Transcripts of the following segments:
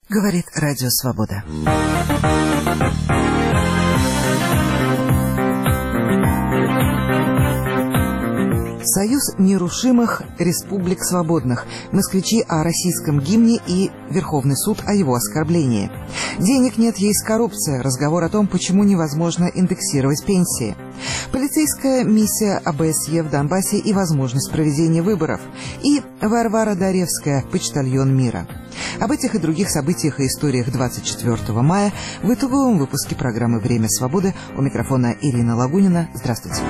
Говорит Радио Свобода. Союз нерушимых республик свободных. Москвичи о российском гимне и Верховный суд о его оскорблении. Денег нет, есть коррупция. Разговор о том, почему невозможно индексировать пенсии. Полицейская миссия ОБСЕ в Донбассе и возможность проведения выборов. И Варвара Даревская, почтальон мира. Об этих и других событиях и историях 24 мая в итоговом выпуске программы «Время свободы». У микрофона Ирина Лагунина. Здравствуйте.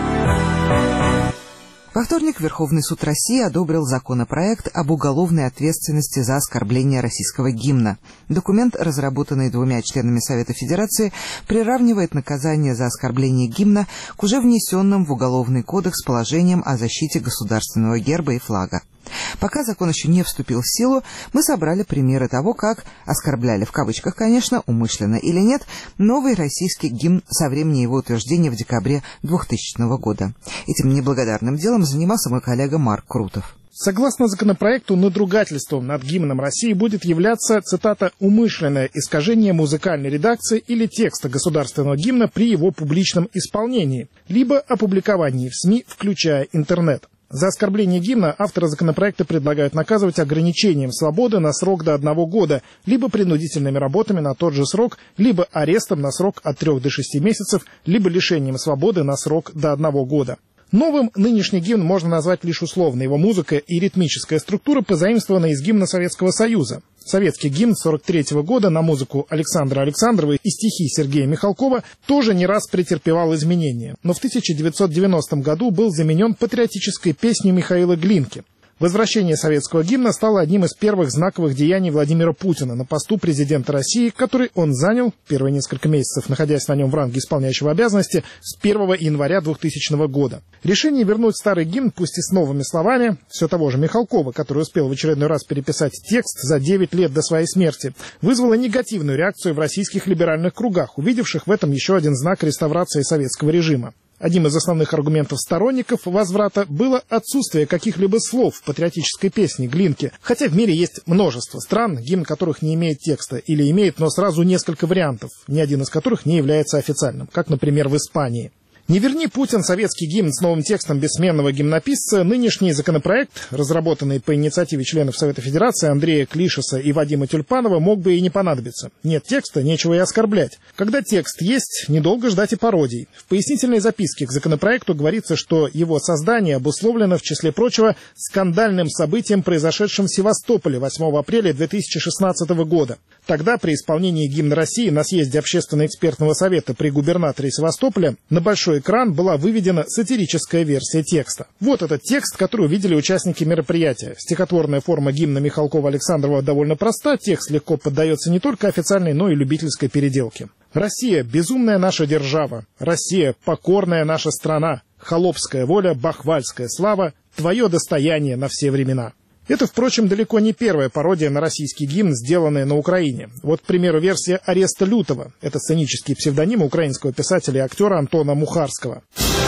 Во вторник Верховный суд России одобрил законопроект об уголовной ответственности за оскорбление российского гимна. Документ, разработанный двумя членами Совета Федерации, приравнивает наказание за оскорбление гимна к уже внесенным в Уголовный кодекс положениям о защите государственного герба и флага. Пока закон еще не вступил в силу, мы собрали примеры того, как оскорбляли, в кавычках, конечно, умышленно или нет, новый российский гимн со времени его утверждения в декабре 2000 года. Этим неблагодарным делом занимался мой коллега Марк Крутов. Согласно законопроекту, надругательством над гимном России будет являться, цитата, «умышленное искажение музыкальной редакции или текста государственного гимна при его публичном исполнении, либо опубликовании в СМИ, включая интернет». За оскорбление гимна авторы законопроекта предлагают наказывать ограничением свободы на срок до 1 года, либо принудительными работами на тот же срок, либо арестом на срок от 3 до 6 месяцев, либо лишением свободы на срок до 1 года. Новым нынешний гимн можно назвать лишь условно. Его музыка и ритмическая структура позаимствованы из гимна Советского Союза. Советский гимн 1943 года на музыку Александра Александрова и стихи Сергея Михалкова тоже не раз претерпевал изменения. Но в 1990 году был заменен патриотической песней Михаила Глинки. Возвращение советского гимна стало одним из первых знаковых деяний Владимира Путина на посту президента России, который он занял, первые несколько месяцев находясь на нем в ранге исполняющего обязанности, с 1 января 2000 года. Решение вернуть старый гимн, пусть и с новыми словами, все того же Михалкова, который успел в очередной раз переписать текст за 9 лет до своей смерти, вызвало негативную реакцию в российских либеральных кругах, увидевших в этом еще один знак реставрации советского режима. Одним из основных аргументов сторонников возврата было отсутствие каких-либо слов в патриотической песне Глинки, хотя в мире есть множество стран, гимн которых не имеет текста, или имеет, но сразу несколько вариантов, ни один из которых не является официальным, как, например, в Испании. Не верни Путин советский гимн с новым текстом бессменного гимнописца, нынешний законопроект, разработанный по инициативе членов Совета Федерации Андрея Клишеса и Вадима Тюльпанова, мог бы и не понадобиться. Нет текста, нечего и оскорблять. Когда текст есть, недолго ждать и пародий. В пояснительной записке к законопроекту говорится, что его создание обусловлено, в числе прочего, скандальным событием, произошедшим в Севастополе 8 апреля 2016 года. Тогда при исполнении гимна России на съезде Общественно-экспертного совета при губернаторе Севастополя на большой экран была выведена сатирическая версия текста. Вот этот текст, который увидели участники мероприятия. Стихотворная форма гимна Михалкова-Александрова довольно проста, текст легко поддается не только официальной, но и любительской переделке. «Россия – безумная наша держава, Россия – покорная наша страна, холопская воля, бахвальская слава, твое достояние на все времена». Это, впрочем, далеко не первая пародия на российский гимн, сделанная на Украине. Вот, к примеру, версия «Ареста лютого». Это сценический псевдоним украинского писателя и актера Антона Мухарского.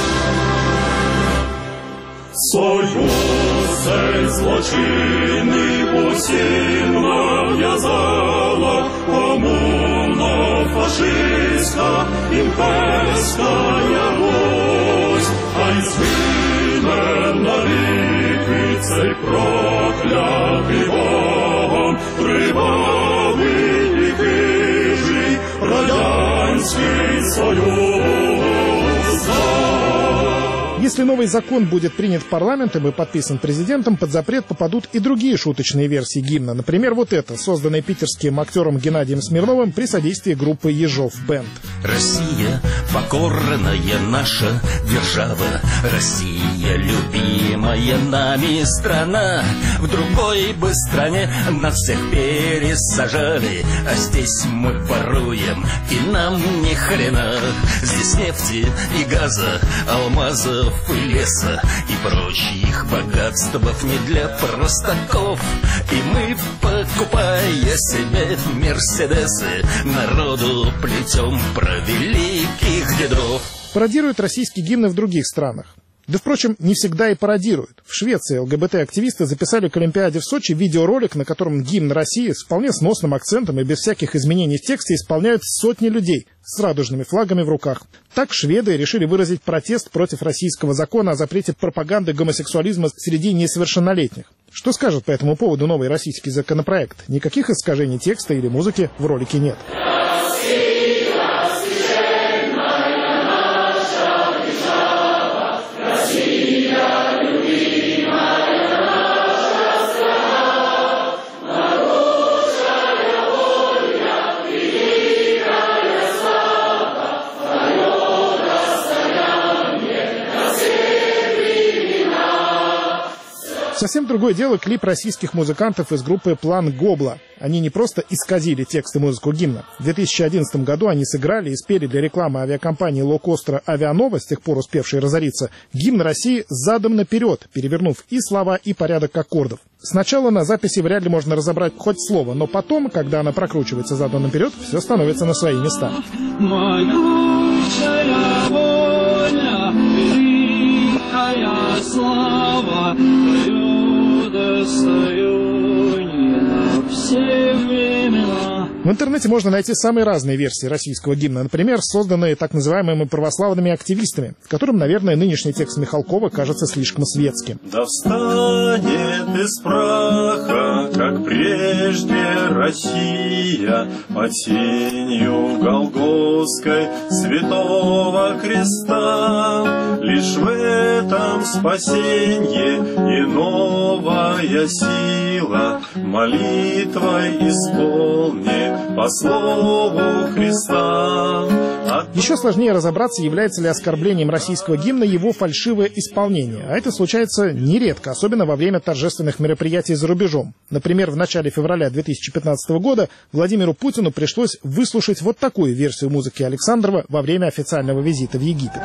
Союз цей злочинний усім нав'язала, комуно-фашистська імперська Русь, хай згине навіки цей проклятий вогонь, кривавий і хижий Радянський Союз. Если новый закон будет принят парламентом и подписан президентом, под запрет попадут и другие шуточные версии гимна. Например, вот эта, созданная питерским актером Геннадием Смирновым при содействии группы «Ежов Бенд». Россия, покорная наша держава, Россия, любимая нами страна. В другой бы стране нас всех пересажали, а здесь мы воруем, и нам ни хрена. Здесь нефти и газа, алмазов и леса, и прочих богатств не для простаков. И мы, покупая себе мерседесы, народу плетем про великих дедов. Пародируют российские гимны в других странах. Да, впрочем, не всегда и пародируют. В Швеции ЛГБТ-активисты записали к Олимпиаде в Сочи видеоролик, на котором гимн России с вполне сносным акцентом и без всяких изменений в тексте исполняют сотни людей с радужными флагами в руках. Так шведы решили выразить протест против российского закона о запрете пропаганды гомосексуализма среди несовершеннолетних. Что скажет по этому поводу новый российский законопроект? Никаких искажений текста или музыки в ролике нет. Совсем другое дело клип российских музыкантов из группы «План Гобла». Они не просто исказили текст и музыку гимна. В 2011 году они сыграли и спели для рекламы авиакомпании лоукостера «Авианова», с тех пор успевшей разориться, гимн России задом наперед, перевернув и слова, и порядок аккордов. Сначала на записи вряд ли можно разобрать хоть слово, но потом, когда она прокручивается задом наперед, все становится на свои места. Слава в интернете можно найти самые разные версии российского гимна, например, созданные так называемыми православными активистами, которым, наверное, нынешний текст Михалкова кажется слишком светским. Да встанет из праха, как прежде Россия, под сенью Голгофской святого креста. Лишь в этом спасенье и новая сила, молитвой исполни по слову Христа. Еще сложнее разобраться, является ли оскорблением российского гимна его фальшивое исполнение. А это случается нередко, особенно во время торжественных мероприятий за рубежом. Например, в начале февраля 2015 года Владимиру Путину пришлось выслушать вот такую версию музыки Александрова во время официального визита в Египет.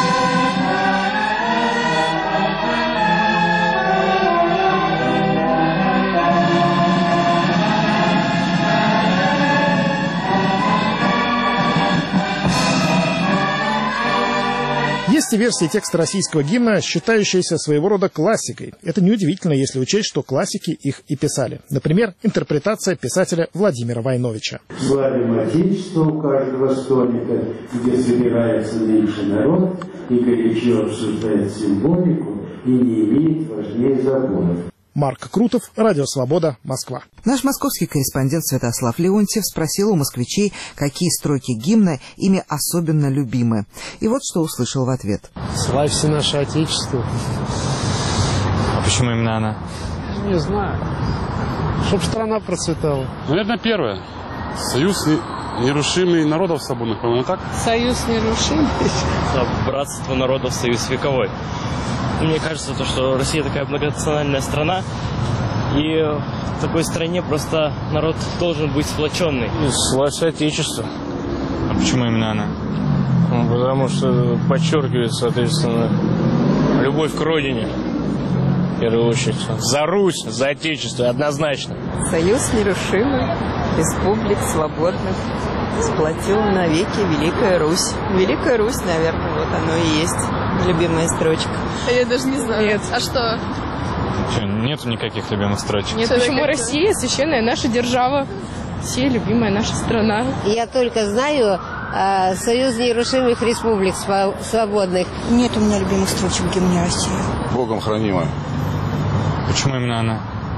Есть и версии текста российского гимна, считающиеся своего рода классикой. Это неудивительно, если учесть, что классики их и писали. Например, интерпретация писателя Владимира Войновича. «Славим Отечество» у каждого столика, где собирается меньше народ и горячо обсуждает символику и не имеет важнее заборов. Марк Крутов, Радио Свобода, Москва. Наш московский корреспондент Святослав Леонтьев спросил у москвичей, какие строки гимна ими особенно любимы. И вот что услышал в ответ. «Славься наше Отечество». А почему именно она? Не знаю. Чтоб страна процветала. Наверное, первое. Союз нерушимый народов свободных, по-моему, так? Союз нерушимый. Братство народов, союз вековой. Мне кажется, что Россия такая многонациональная страна, и в такой стране просто народ должен быть сплоченный. Славься Отечество. А почему именно она? Ну, потому что подчеркивает, соответственно, любовь к родине. В первую очередь. За Русь, за Отечество, однозначно. Союз нерушимый, республик свободных сплотил навеки Великая Русь. Великая Русь, наверное, вот оно и есть. Любимая строчка. Я даже не знаю. Нет. А что? Нету никаких любимых строчек. Нет, почему Россия, священная наша держава, все любимая наша страна. Я только знаю Союз нерушимых республик свободных. Нет у меня любимых строчек в гимне России. Богом хранимая. Почему именно она?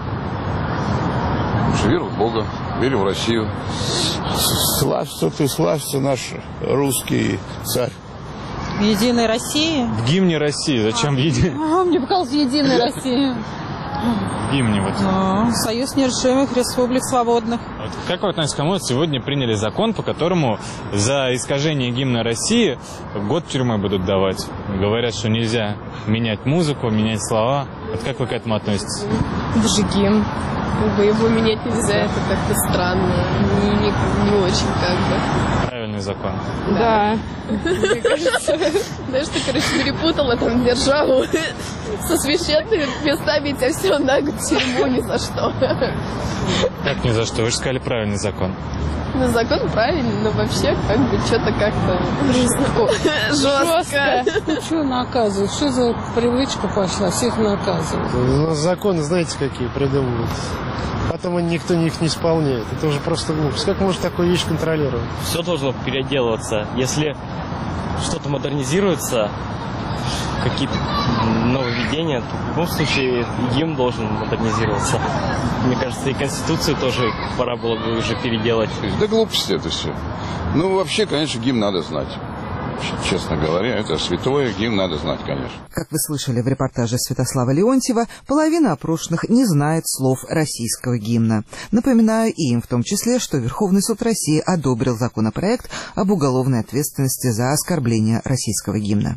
Верю в Бога, верю в Россию. Славься ты, славься наш русский царь. В Единой России? В гимне России. Зачем в Единой? Мне показалось, в Единой России. В гимне вот. Союз нерушимых республик свободных. Вот как вы относитесь к тому, что сегодня приняли закон, по которому за искажение гимна России год тюрьмы будут давать? Говорят, что нельзя менять музыку, менять слова. Вот как вы к этому относитесь? Это же гимн. Его менять нельзя, это как-то странно. Не очень как бы. Правильный закон. Да. Мне кажется, знаешь, ты, перепутала там державу со священными местами, и тебя все на год тюрьму ни за что. Как ни за что? Вы же сказали правильный закон. Ну, закон правильный, но вообще как бы что-то как-то жестко. Ну, что наказывают? Что за привычка пошла? Всех наказывают. Ну, законы, знаете, какие придумывают. Потом никто их не исполняет. Это уже просто глупость. Как можно такую вещь контролировать? Все должно переделываться. Если что-то модернизируется, какие-то нововведения, то в любом случае гимн должен модернизироваться. Мне кажется, и Конституцию тоже пора было бы уже переделать. Да глупости это все. Ну, вообще, конечно, гимн надо знать. Честно говоря, это святое, гимн надо знать, конечно. Как вы слышали в репортаже Святослава Леонтьева, половина опрошенных не знает слов российского гимна. Напоминаю и им в том числе, что Верховный суд России одобрил законопроект об уголовной ответственности за оскорбление российского гимна.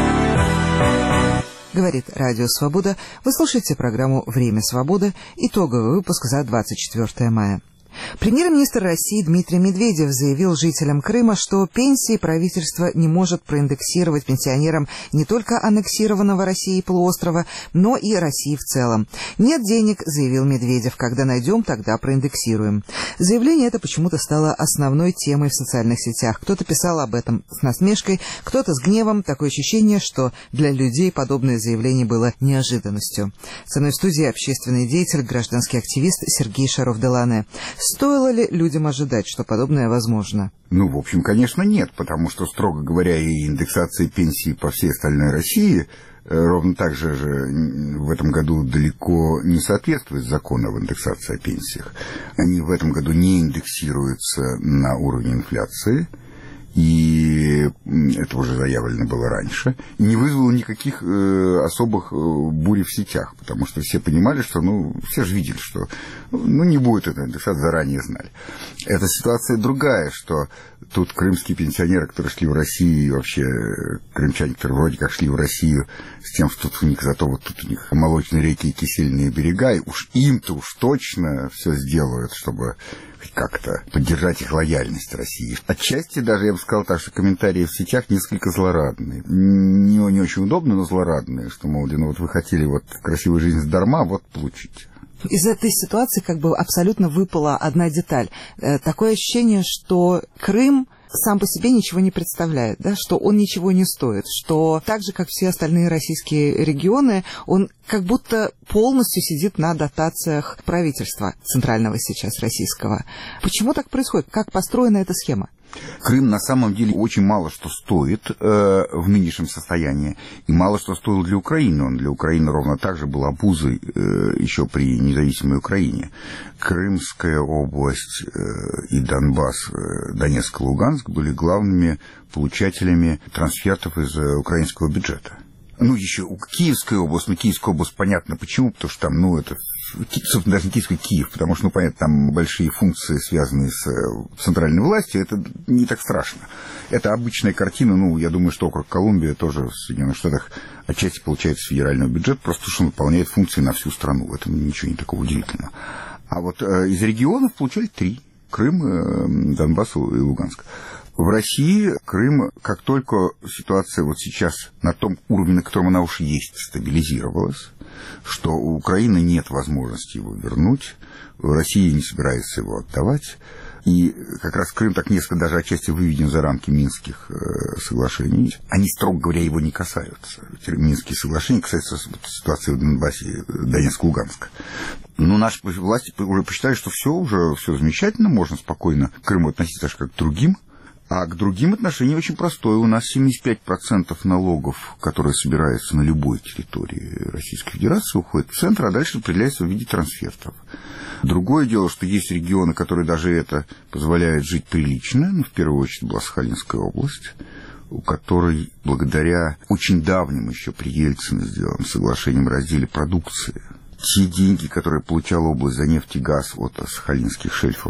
Говорит Радио Свобода. Вы слушаете программу «Время свободы». Итоговый выпуск за 24 мая. Премьер-министр России Дмитрий Медведев заявил жителям Крыма, что пенсии правительство не может проиндексировать пенсионерам не только аннексированного Россией полуострова, но и России в целом. «Нет денег», — заявил Медведев, — «когда найдем, тогда проиндексируем». Заявление это почему-то стало основной темой в социальных сетях. Кто-то писал об этом с насмешкой, кто-то с гневом. Такое ощущение, что для людей подобное заявление было неожиданностью. Со мной в студии общественный деятель, гражданский активист Сергей Шаров-Делане. Стоило ли людям ожидать, что подобное возможно? Ну, в общем, конечно, нет, потому что, строго говоря, и индексация пенсий по всей остальной России ровно так же в этом году далеко не соответствует закону об индексации о пенсиях. Они в этом году не индексируются на уровне инфляции, и это уже заявлено было раньше, и не вызвало никаких особых бурь в сетях, потому что все понимали, что, все же видели, что, не будет этой индексации, заранее знали. Эта ситуация другая, что тут крымские пенсионеры, которые шли в Россию, и вообще крымчане, которые вроде как шли в Россию с тем, что тут у них зато вот тут у них молочные реки и кисельные берега, и уж им-то уж точно все сделают, чтобы как-то поддержать их лояльность России. Отчасти даже, я бы сказал так, что комментарии в сетях несколько злорадные. Не очень удобные, но злорадные, что, мол, вот вы хотели красивую жизнь задарма, вот получите. Из этой ситуации абсолютно выпала одна деталь. Такое ощущение, что Крым сам по себе ничего не представляет, да, что он ничего не стоит, что так же, как все остальные российские регионы, он как будто полностью сидит на дотациях правительства центрального сейчас российского. Почему так происходит? Как построена эта схема? Крым на самом деле очень мало что стоит в нынешнем состоянии, и мало что стоил для Украины. Он для Украины ровно так же был обузой еще при независимой Украине. Крымская область и Донбасс, Донецк и Луганск были главными получателями трансфертов из украинского бюджета. Еще Киевская область, Киевская область, понятно почему, потому что там, это, собственно, даже не Киевская, Киев, потому что, понятно, там большие функции, связанные с центральной властью, это не так страшно. Это обычная картина, я думаю, что округ Колумбия тоже в Соединенных Штатах отчасти получает с федерального бюджета, просто потому что он выполняет функции на всю страну, в этом ничего не такого удивительного. А из регионов получали 3. Крым, Донбасс и Луганск. В России Крым, как только ситуация сейчас на том уровне, на котором она уж есть, стабилизировалась, что у Украины нет возможности его вернуть, Россия не собирается его отдавать, и как раз Крым так несколько даже отчасти выведен за рамки Минских соглашений. Они, строго говоря, его не касаются. Минские соглашения касаются ситуации в Донбассе, Донецк-Луганск. Наши власти уже посчитали, что все замечательно, можно спокойно к Крыму относиться так же, как к другим. А к другим отношение очень простое. У нас 75% налогов, которые собираются на любой территории Российской Федерации, уходят в центр, а дальше распределяются в виде трансфертов. Другое дело, что есть регионы, которые даже это позволяют жить прилично. В первую очередь была Сахалинская область, у которой благодаря очень давним еще при Ельцине сделанным соглашениям о разделе продукции, те деньги, которые получала область за нефть и газ от сахалинских шельфов,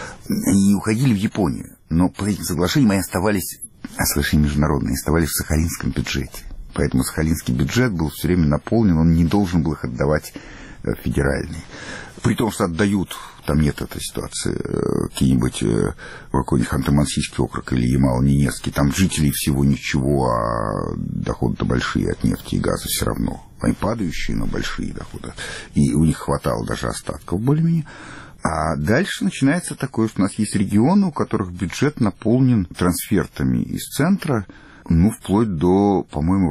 они не уходили в Японию. Но по этим соглашениям они оставались, соглашения международные, оставались в сахалинском бюджете. Поэтому сахалинский бюджет был все время наполнен, он не должен был их отдавать федеральный. При том, что отдают, там нет этой ситуации, какие-нибудь какой-нибудь Ханты-Мансийский округ или Ямало-Ненецкий, там жителей всего ничего, а доходы-то большие от нефти и газа все равно. Они падающие, но большие доходы. И у них хватало даже остатков более-менее. А дальше начинается такое, что у нас есть регионы, у которых бюджет наполнен трансфертами из центра, ну, вплоть до, по-моему,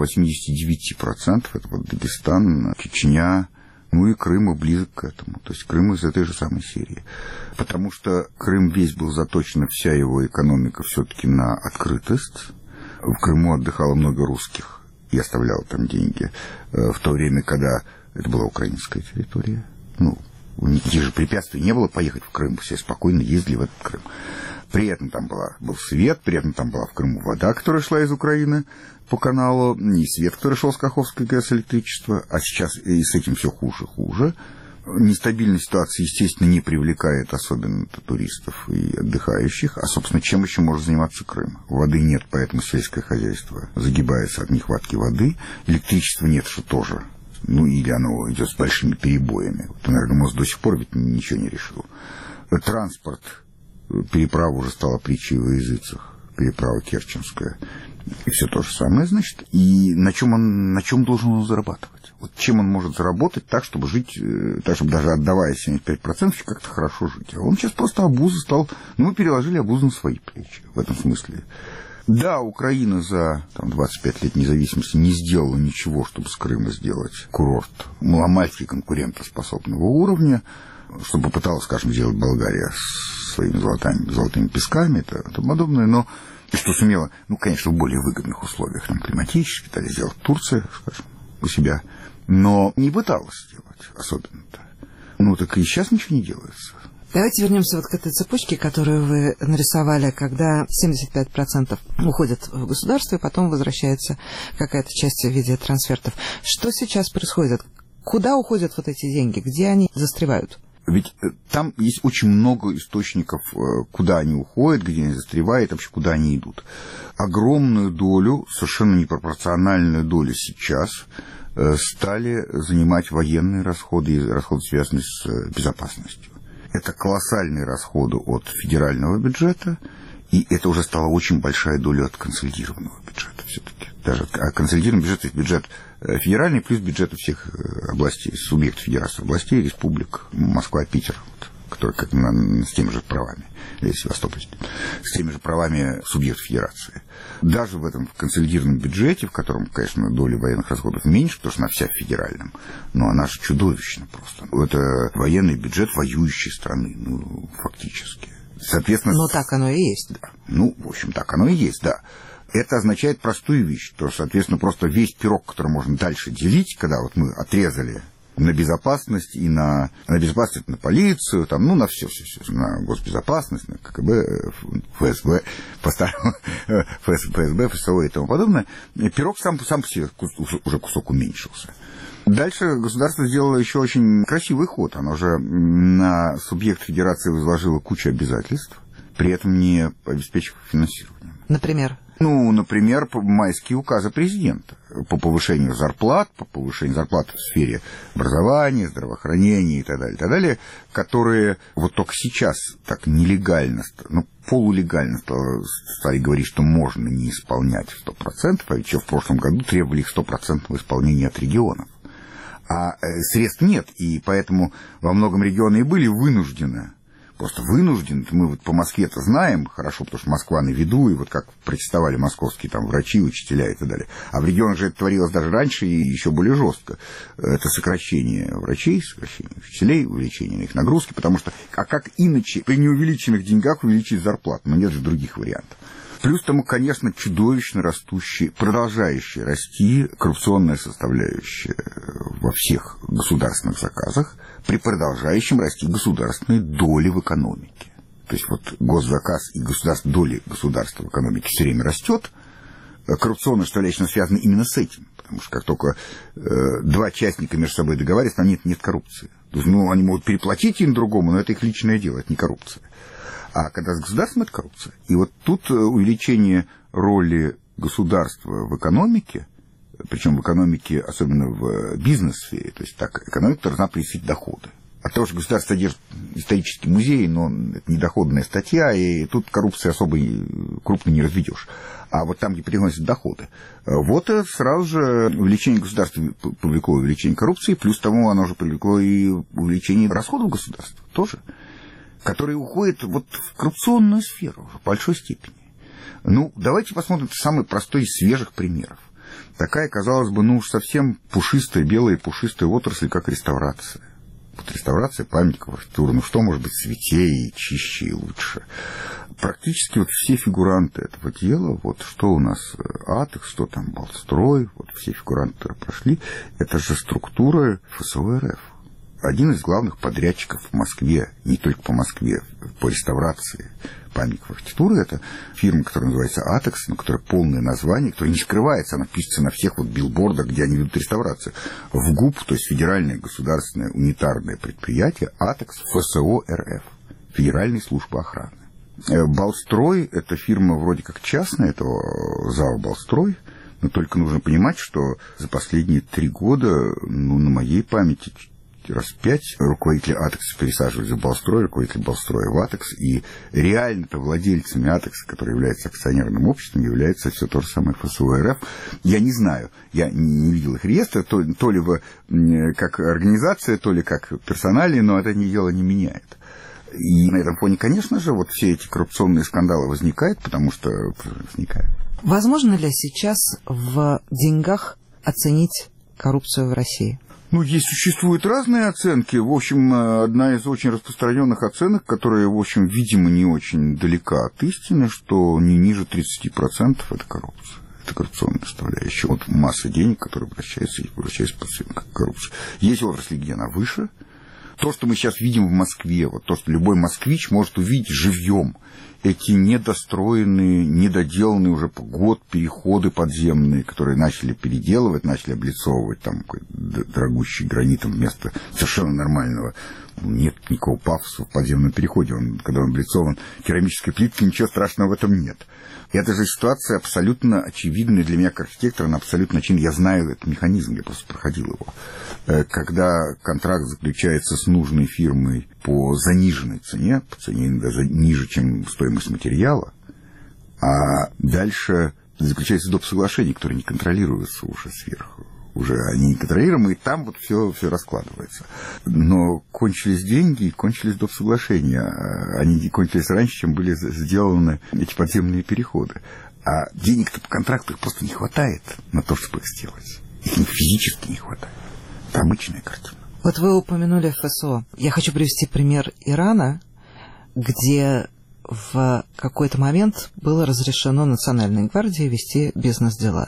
89%. Это вот Дагестан, Чечня, ну и Крым и близок к этому. То есть Крым из этой же самой серии. Потому что Крым весь был заточен, вся его экономика все-таки на открытость. В Крыму отдыхало много русских и оставлял там деньги. В то время, когда это была украинская территория. Ну, никаких же препятствий не было поехать в Крым. Все спокойно ездили в этот Крым. При этом там был свет, при этом там была в Крыму вода, которая шла из Украины по каналу, и свет, который шел с Каховской ГЭС, электричество. А сейчас и с этим все хуже. Нестабильная ситуация, естественно, не привлекает особенно туристов и отдыхающих. А, собственно, чем еще может заниматься Крым? Воды нет, поэтому сельское хозяйство загибается от нехватки воды. Электричества нет, что тоже. Ну, или оно идет с большими перебоями. Вот Энергомост до сих пор ведь ничего не решил. Транспорт. Переправа уже стала притчей во языцах, переправа Керченская. И все то же самое, значит. И на чем должен он зарабатывать? Вот чем он может заработать так, чтобы жить, так, чтобы даже отдавая 75%, как-то хорошо жить. А он сейчас просто обузы стал, ну, мы переложили обузы на свои плечи в этом смысле. Да, Украина за 25 лет независимости не сделала ничего, чтобы с Крыма сделать курорт маломальски конкурентоспособного уровня, что попыталась, скажем, сделать Болгария с своими золотыми песками, это подобное, но что сумела, ну, конечно, в более выгодных условиях, там, климатически, это сделала Турция, скажем, у себя, но не пыталась сделать особенно-то. Ну, так и сейчас ничего не делается. Давайте вернемся вот к этой цепочке, которую вы нарисовали, когда 75% уходят в государство, и потом возвращается какая-то часть в виде трансфертов. Что сейчас происходит? Куда уходят вот эти деньги? Где они застревают? Ведь там есть очень много источников, куда они уходят, где они застревают, вообще куда они идут. Огромную долю, совершенно непропорциональную долю сейчас стали занимать военные расходы и расходы, связанные с безопасностью. Это колоссальные расходы от федерального бюджета, и это уже стала очень большая доля от консолидированного бюджета все-таки. Даже консолидированный бюджет, есть бюджет федеральный плюс бюджеты всех областей, субъектов федерации, областей, республик, Москва, Питер, вот, которые как с теми же правами, или Севастополь, с теми же правами субъектов федерации. Даже в этом консолидированном бюджете, в котором, конечно, доля военных расходов меньше, потому что она вся в федеральном, но она же чудовищна просто. Это военный бюджет воюющей страны, ну, фактически. Соответственно, но так оно и есть. Да. Ну, в общем, так оно и есть, да. Это означает простую вещь, что, соответственно, просто весь пирог, который можно дальше делить, когда вот мы отрезали на безопасность и на безопасность, на полицию, там, ну, на все, на госбезопасность, на КГБ, ФСБ, по-старому, ФСБ, ФСО и тому подобное, пирог сам по себе уже кусок уменьшился. Дальше государство сделало еще очень красивый ход. Оно же на субъект федерации возложило кучу обязательств, при этом не обеспечив финансирование. Например? Ну, например, майские указы президента по повышению зарплат в сфере образования, здравоохранения и так далее, которые вот только сейчас так нелегально, ну, полулегально стали говорить, что можно не исполнять 100%, а еще в прошлом году требовали их 100% исполнения от регионов. А средств нет, и поэтому во многом регионы и были вынуждены. Мы вот по Москве-то знаем хорошо, потому что Москва на виду, и вот как протестовали московские там врачи, учителя и так далее. А в регионах же это творилось даже раньше и еще более жестко. Это сокращение врачей, сокращение учителей, увеличение их нагрузки, потому что, а как иначе при неувеличенных деньгах увеличить зарплату? Но нет же других вариантов. Плюс тому, конечно, чудовищно продолжающая расти коррупционная составляющая во всех государственных заказах, при продолжающем расти государственной доли в экономике. То есть вот госзаказ и доля государства в экономике все время растет. Коррупционная составляющая связана именно с этим. Потому что как только два частника между собой договариваются, там нет коррупции. То есть, ну, они могут переплатить им другому, но это их личное дело, это не коррупция. А когда с государством, это коррупция. И вот тут увеличение роли государства в экономике, причем в экономике, особенно в бизнес-сфере, то есть так, экономика должна приносить доходы. От того, что государство содержит исторический музей, но это не доходная статья, и тут коррупции особо крупно не разведешь. А вот там, где приносят доходы, вот сразу же увеличение государства повлекло увеличение коррупции, плюс тому оно же привлекло и увеличение расходов государства тоже. которые уходят вот в коррупционную сферу в большой степени. Ну, давайте посмотрим самый простой из свежих примеров. Такая, казалось бы, ну уж совсем пушистая, белая пушистая отрасль, как реставрация. Вот реставрация памятников архитектуры, ну что может быть святее, и чище, и лучше? Практически вот все фигуранты этого дела, вот что у нас Атекс, что там Балстрой, вот все фигуранты, которые прошли, это же структура ФСО РФ. Один из главных подрядчиков в Москве, не только по Москве, по реставрации памятников архитектуры, это фирма, которая называется Атекс, но которая полное название, которое не скрывается, она пишется на всех вот билбордах, где они ведут реставрацию. В ГУП, то есть Федеральное государственное унитарное предприятие Атекс ФСО РФ, Федеральной службы охраны. Балстрой – это фирма вроде как частная, это ЗАО «Балстрой», но только нужно понимать, что за последние 3 года, ну, на моей памяти, раз 5 руководители Атекса пересаживались в Балстрой, руководители Балстроя в Атекс, и реально-то владельцами Атекса, которые являются акционерным обществом, является все то же самое ФСО РФ. Я не знаю, я не видел их реестра, то ли как организация, то ли как персонали, но это дело не меняет. И на этом фоне, конечно же, вот все эти коррупционные скандалы возникают, потому что возникают. Возможно ли сейчас в деньгах оценить коррупцию в России? Ну, здесь существуют разные оценки. В общем, одна из очень распространенных оценок, которая, в общем, видимо, не очень далека от истины, что не ниже 30% это коррупция. Это коррупционная составляющая. Вот масса денег, которые обращаются к коррупции. Есть отрасли, где она выше. То, что мы сейчас видим в Москве, вот то, что любой москвич может увидеть живьем, эти недостроенные, недоделанные уже по год переходы подземные, которые начали переделывать, начали облицовывать там дорогущий гранитом вместо совершенно нормального. Нет никакого пафоса в подземном переходе. Когда он облицован керамической плиткой, ничего страшного в этом нет. И эта же ситуация абсолютно очевидная для меня как архитектора, она абсолютно очевидна. Я знаю этот механизм, я просто проходил его. Когда контракт заключается с нужной фирмой по заниженной цене, по цене даже ниже, чем стоимость материала, а дальше заключается доп. Соглашение, которое не контролируется уже сверху. Уже они неконтролируемые, и там вот все раскладывается. Но кончились деньги, кончились доп. Соглашения. Они кончились раньше, чем были сделаны эти подземные переходы. А денег-то по контракту их просто не хватает на то, чтобы их сделать. Их физически не хватает. Это обычная картина. Вот вы упомянули ФСО. Я хочу привести пример Ирана, где в какой-то момент было разрешено Национальной гвардии вести бизнес-дела.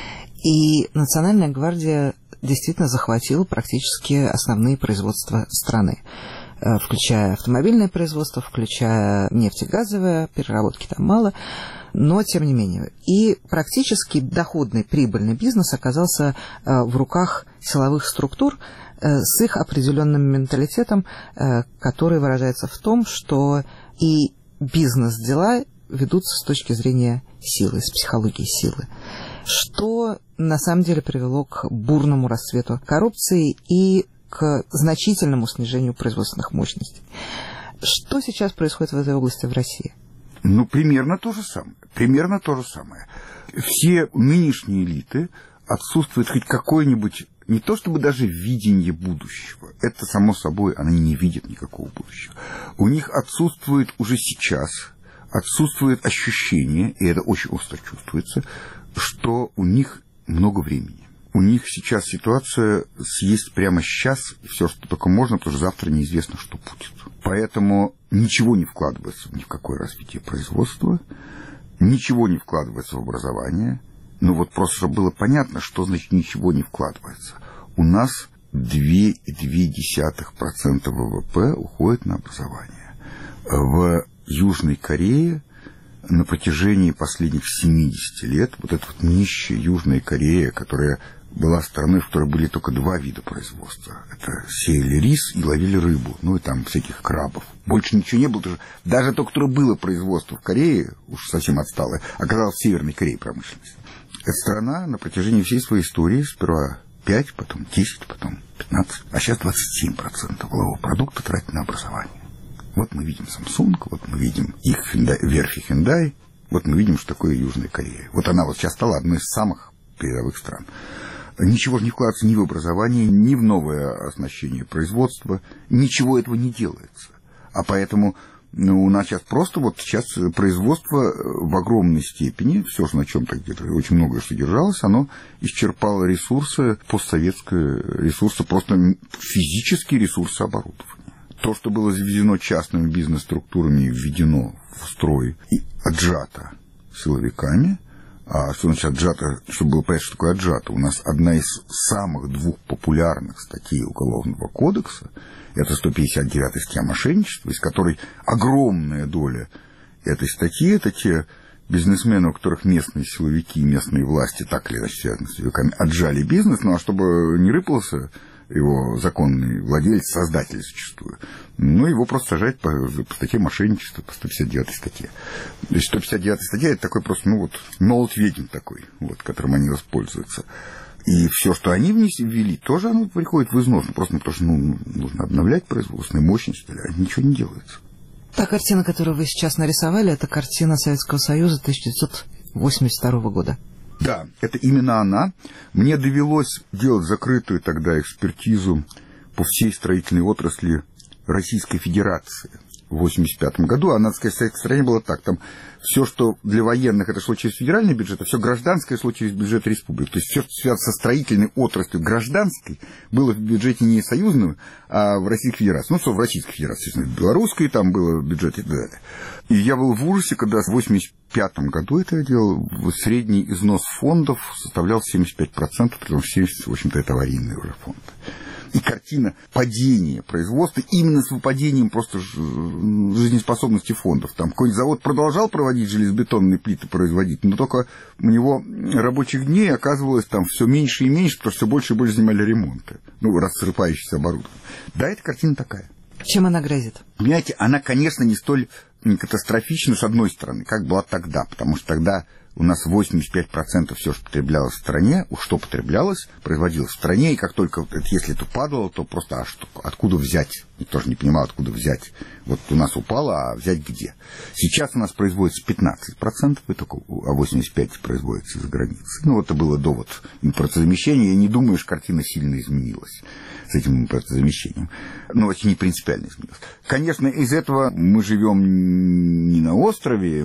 И Национальная гвардия действительно захватила практически основные производства страны, включая автомобильное производство, включая нефтегазовое, переработки там мало, но тем не менее. И практически доходный, прибыльный бизнес оказался в руках силовых структур с их определенным менталитетом, который выражается в том, что и бизнес-дела ведутся с точки зрения силы, с психологии силы. Что на самом деле привело к бурному расцвету коррупции и к значительному снижению производственных мощностей. Что сейчас происходит в этой области в России? Ну, примерно то же самое. Примерно то же самое. Все нынешние элиты отсутствует хоть какое-нибудь, не то чтобы даже видение будущего. Это, само собой, они не видят никакого будущего. У них отсутствует уже сейчас, отсутствует ощущение, и это очень остро чувствуется, что у них много времени. У них сейчас ситуация съесть прямо сейчас все, что только можно, потому что завтра неизвестно, что будет. Поэтому ничего не вкладывается ни в какое развитие производства, ничего не вкладывается в образование. Ну вот просто, чтобы было понятно, что значит ничего не вкладывается. У нас 2,2% ВВП уходит на образование. В Южной Корее на протяжении последних 70 лет вот эта вот нищая Южная Корея, которая была страной, в которой были только 2 вида производства. Это сеяли рис и ловили рыбу, ну и там всяких крабов. Больше ничего не было. Даже то, которое было производство в Корее, уж совсем отсталое, оказалось в Северной Корее промышленность. Эта страна на протяжении всей своей истории сперва 5, потом 10, потом 15, а сейчас 27% валового продукта тратит на образование. Вот мы видим Samsung, вот мы видим их верфи Hyundai, вот мы видим, что такое Южная Корея. Вот она вот сейчас стала одной из самых передовых стран. Ничего же не вкладывается ни в образование, ни в новое оснащение производства. Ничего этого не делается. А поэтому у нас сейчас просто производство в огромной степени, все же на чем-то где-то очень многое что держалось, оно исчерпало ресурсы, постсоветские ресурсы, просто физические ресурсы оборудования. То, что было заведено частными бизнес-структурами, введено в строй и отжато силовиками. А что значит отжато? Чтобы было понятно, что такое отжато. У нас одна из самых двух популярных статей Уголовного кодекса — это 159-я статья мошенничества, из которой огромная доля этой статьи — это те бизнесмены, у которых местные силовики и местные власти, так или иначе связаны с силовиками, отжали бизнес, ну а чтобы не рыпался его законный владелец, создатель зачастую, ну, его просто сажают по статье мошенничества, по 159-й статье. То есть 159-я статья — это такой просто, молот ведьм такой, которым они воспользуются. И все, что они ввели, тоже оно приходит в износ, просто потому что нужно обновлять производственные мощности, ничего не делается. Та картина, которую вы сейчас нарисовали, это картина Советского Союза 1982 года. Да, это именно она. Мне довелось делать закрытую тогда экспертизу по всей строительной отрасли Российской Федерации в 1985 году. А, надо сказать, в советской стране было так. Там все, что для военных это шло через федеральный бюджет, а все гражданское шло через бюджет республик. То есть все, что связано со строительной отраслью гражданской, было в бюджете не союзного, а в Российской Федерации. Ну, что в Российской Федерации, естественно, в белорусской там было в бюджете и так далее. И я был в ужасе, когда в 1985 году это я делал, средний износ фондов составлял 75%, потому что 70%, в общем-то, это аварийные уже фонды. И картина падения производства именно с выпадением просто жизнеспособности фондов. Там какой-нибудь завод продолжал проводить железобетонные плиты, производить, но только у него рабочих дней оказывалось там все меньше и меньше, потому что все больше и больше занимали ремонты, рассыпающееся оборудование. Да, эта картина такая. Чем она грозит? Понимаете, она, конечно, не столь катастрофична, с одной стороны, как была тогда, потому что тогда у нас 85% все, что потреблялось в стране, что потреблялось, производилось в стране, и как только, если это падало, то просто, откуда взять? Никто же не понимал, откуда взять. Вот у нас упало, а взять где? Сейчас у нас производится 15%, и только, а 85% производится из-за границы. Это было до импортозамещения. Я не думаю, что картина сильно изменилась с этим импортозамещением. Очень не принципиально изменилось. Конечно, из этого мы живем не на острове,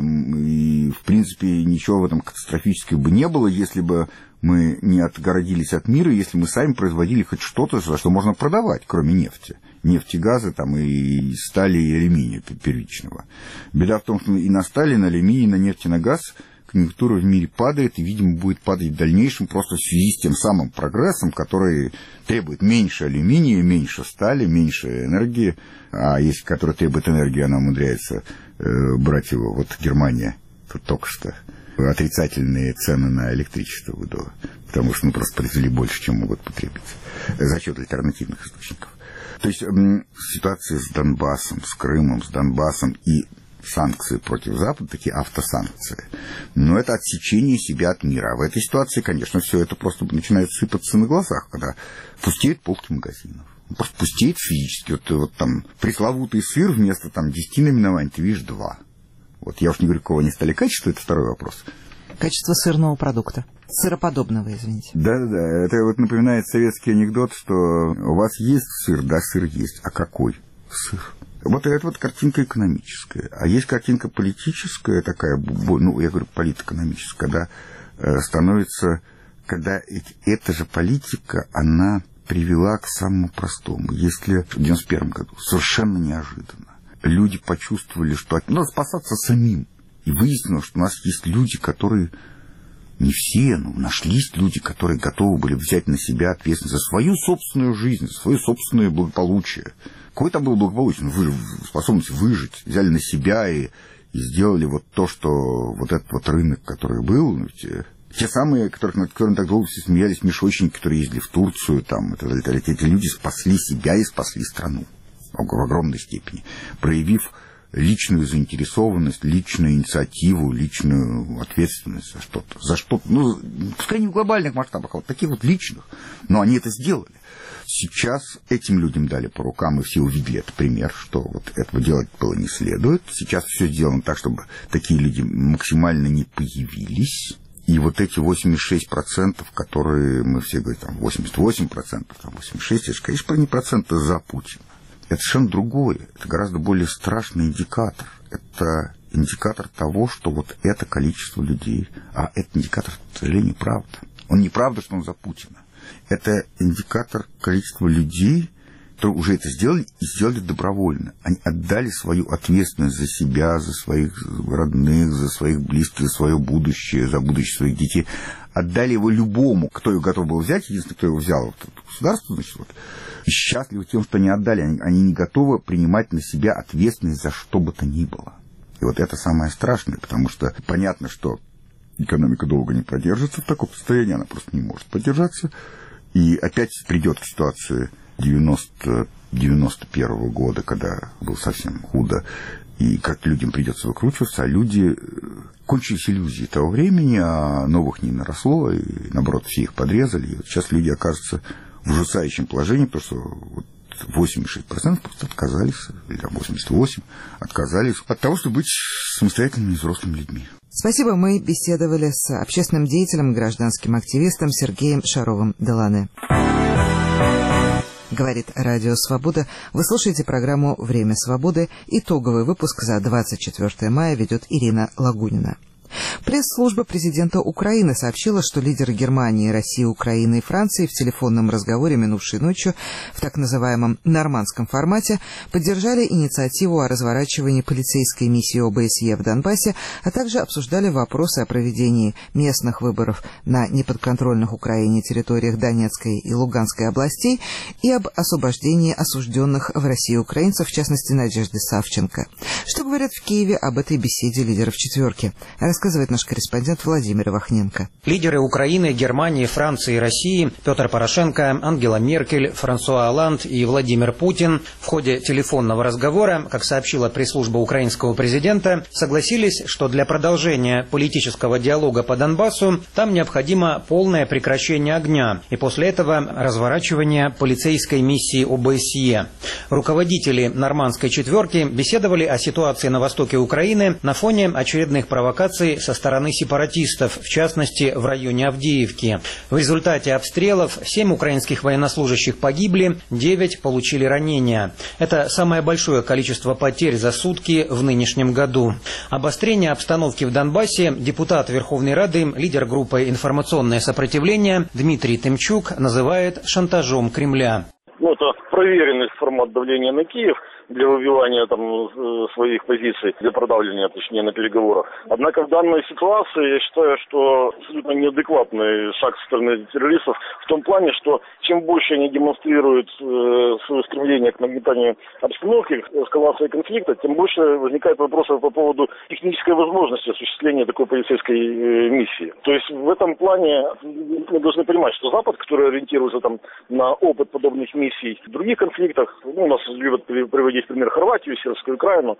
и, в принципе, ничего в этом катастрофического бы не было, если бы мы не отгородились от мира, если мы сами производили хоть что-то, за что можно продавать, кроме нефти. Нефти, газа, и стали, и алюминия первичного. Беда в том, что и на стали, и на алюминий, и на нефть, и на газ конъюнктура в мире падает, и, видимо, будет падать в дальнейшем просто в связи с тем самым прогрессом, который требует меньше алюминия, меньше стали, меньше энергии, а если который требует энергии, она умудряется брать его, Германия, тут только что отрицательные цены на электричество выдала, потому что просто произвели больше, чем могут потребить, за счет альтернативных источников. То есть ситуация с Донбассом, с Крымом, с Донбассом и санкции против Запада, такие автосанкции. Но это отсечение себя от мира. А в этой ситуации, конечно, все это просто начинает сыпаться на глазах, когда пустеют полки магазинов. Просто пустеет физически. Там пресловутый сыр вместо 10 наименований ты видишь 2. Я уж не говорю, какого они стали качества, это второй вопрос. Качество сырного продукта. Сыроподобного, извините. Да-да-да. Это напоминает советский анекдот, что у вас есть сыр? Да, сыр есть. А какой сыр? Это картинка экономическая. А есть картинка политическая такая, я говорю политэкономическая, когда эта же политика, она привела к самому простому. Если в 1991 году совершенно неожиданно люди почувствовали, что надо спасаться самим, и выяснилось, что у нас есть люди, которые, не все, но нашлись люди, которые готовы были взять на себя ответственность за свою собственную жизнь, за свое собственное благополучие. Какое там было благополучие? Способность выжить. Взяли на себя и сделали то, что этот рынок, который был, те самые, над которыми так долго все смеялись, мешочники, которые ездили в Турцию, эти люди спасли себя и спасли страну в огромной степени, проявив личную заинтересованность, личную инициативу, личную ответственность за что-то. Пускай не в глобальных масштабах, а таких личных. Но они это сделали. Сейчас этим людям дали по рукам, и все увидели этот пример, что этого делать было не следует. Сейчас все сделано так, чтобы такие люди максимально не появились. И эти 86%, которые мы все говорим, 88%, 86%, это же, конечно, не проценты за Путина. это совершенно другое. Это гораздо более страшный индикатор. Это индикатор того, что вот это количество людей, а это индикатор, к сожалению, правда. Он не правда, что он за Путина. Это индикатор количества людей, которые уже это сделали и сделали добровольно. Они отдали свою ответственность за себя, за своих родных, за своих близких, за свое будущее, за будущее своих детей. Отдали его любому, кто его готов был взять. Единственное, кто его взял, вот это государство, значит, вот, и счастливы тем, что они отдали. Они не готовы принимать на себя ответственность за что бы то ни было. И вот это самое страшное, потому что понятно, что экономика долго не продержится в таком состоянии, она просто не может продержаться. И опять придет к ситуации 91 года, когда было совсем худо, и как людям придется выкручиваться, а люди... Кончились иллюзии того времени, а новых не наросло, и наоборот, все их подрезали. И вот сейчас люди окажутся в ужасающем положении, потому что вот 86% просто отказались, или 88% отказались от того, чтобы быть самостоятельными взрослыми людьми. Спасибо. Мы беседовали с общественным деятелем, гражданским активистом Сергеем Шаровым-Делане. Говорит Радио Свобода. Вы слушаете программу «Время свободы». Итоговый выпуск за 24 мая ведет Ирина Лагунина. Пресс-служба президента Украины сообщила, что лидеры Германии, России, Украины и Франции в телефонном разговоре минувшей ночью в так называемом нормандском формате поддержали инициативу о разворачивании полицейской миссии ОБСЕ в Донбассе, а также обсуждали вопросы о проведении местных выборов на неподконтрольных Украине территориях Донецкой и Луганской областей и об освобождении осужденных в России украинцев, в частности Надежды Савченко. Что говорят в Киеве об этой беседе лидеров четверки? Рассказывает наш корреспондент Владимир Вахненко. Лидеры Украины, Германии, Франции и России Петр Порошенко, Ангела Меркель, Франсуа Олланд и Владимир Путин в ходе телефонного разговора, как сообщила пресс-служба украинского президента, согласились, что для продолжения политического диалога по Донбассу там необходимо полное прекращение огня и после этого разворачивание полицейской миссии ОБСЕ. Руководители нормандской четверки беседовали о ситуации на востоке Украины на фоне очередных провокаций со стороны сепаратистов, в частности в районе Авдеевки. В результате обстрелов 7 украинских военнослужащих погибли, 9 получили ранения. Это самое большое количество потерь за сутки в нынешнем году. Обострение обстановки в Донбассе депутат Верховной Рады, лидер группы «Информационное сопротивление» Дмитрий Тымчук называет шантажом Кремля. Это проверенный формат давления на Киев для выбивания своих позиций, для продавливания, точнее, на переговорах. Однако в данной ситуации я считаю, что абсолютно неадекватный шаг со стороны террористов в том плане, что чем больше они демонстрируют свое стремление к нагнетанию обстановки, к эскалации конфликта, тем больше возникает вопросов по поводу технической возможности осуществления такой полицейской миссии. То есть в этом плане мы должны понимать, что Запад, который ориентируется на опыт подобных миссий в других конфликтах, у нас любят приводить пример Хорватию, Сербскую Украину,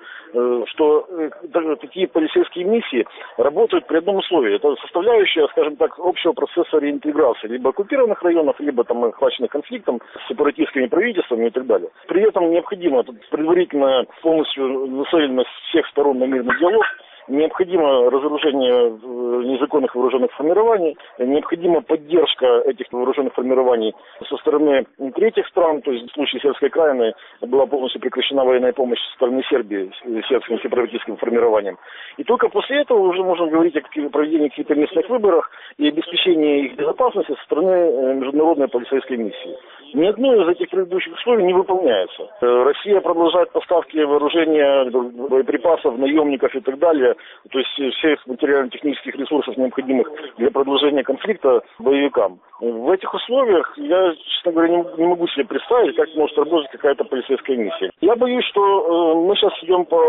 что такие полицейские миссии работают при одном условии. Это составляющая, скажем так, общего процесса реинтеграции либо оккупированных районов, либо охваченных конфликтом с сепаратистскими правительствами и так далее. При этом необходимо предварительно полностью нацеленность всех сторон на мирный диалог, необходимо разоружение незаконных вооруженных формирований, необходима поддержка этих вооруженных формирований со стороны третьих стран, то есть в случае Сербской Крайны была полностью прекращена военная помощь со стороны Сербии сербским сепаратистским формированием. И только после этого уже можно говорить о проведении каких-то местных выборов и обеспечении их безопасности со стороны международной полицейской миссии. Ни одно из этих предыдущих условий не выполняется. Россия продолжает поставки вооружения, боеприпасов, наемников и так далее, то есть всех материально-технических ресурсов, необходимых для продолжения конфликта, боевикам. В этих условиях я, честно говоря, не могу себе представить, как может работать какая-то полицейская миссия. Я боюсь, что мы сейчас идем по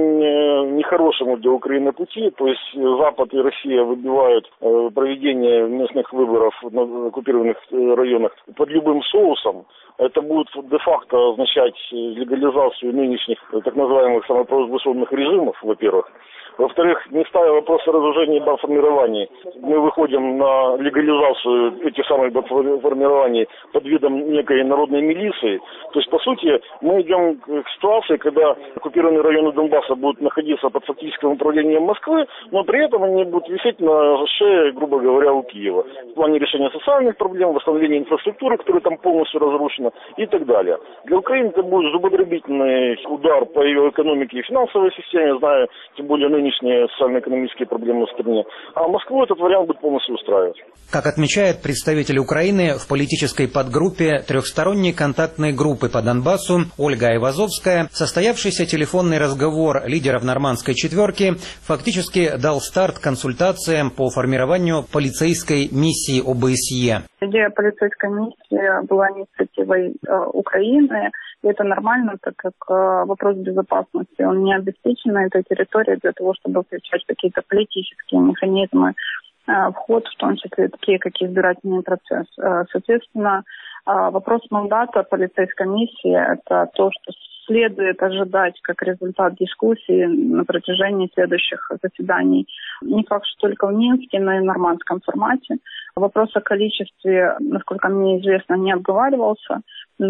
очень нехорошему для Украины пути, то есть Запад и Россия выбивают проведение местных выборов на оккупированных районах под любым соусом. Это будет де-факто означать легализацию нынешних так называемых самопровозглашенных режимов, во-первых. Во-вторых, не ставя вопрос о разоружении бандформирований, мы выходим на легализацию этих самых бандформирований под видом некой народной милиции. То есть, по сути, мы идем к ситуации, когда оккупированные районы Донбасса будут находиться под фактическим управлением Москвы, но при этом они будут висеть на шее, грубо говоря, у Киева. В плане решения социальных проблем, восстановления инфраструктуры, которая там полностью разрушена, и так далее. Для Украины это будет зубодробительный удар по ее экономике и финансовой системе, зная тем более нынешние социально-экономические проблемы в стране. А Москву этот вариант будет полностью устраивать. Как отмечает представитель Украины в политической подгруппе трехсторонней контактной группы по Донбассу Ольга Айвазовская, состоявшийся телефонный разговор лидеров нормандской четверки фактически дал старт консультациям по формированию полицейской миссии ОБСЕ. Идея полицейской миссии была инициативой Украины. И это нормально, так как вопрос безопасности, он не обеспечен на этой территории для того, чтобы включать какие-то политические механизмы в ход, в том числе такие, как избирательный процесс. Соответственно, вопрос мандата полицейской миссии – это то, что следует ожидать как результат дискуссии на протяжении следующих заседаний. Не факт, что только в Минске, но и в нормандском формате. Вопрос о количестве, насколько мне известно, не обговаривался,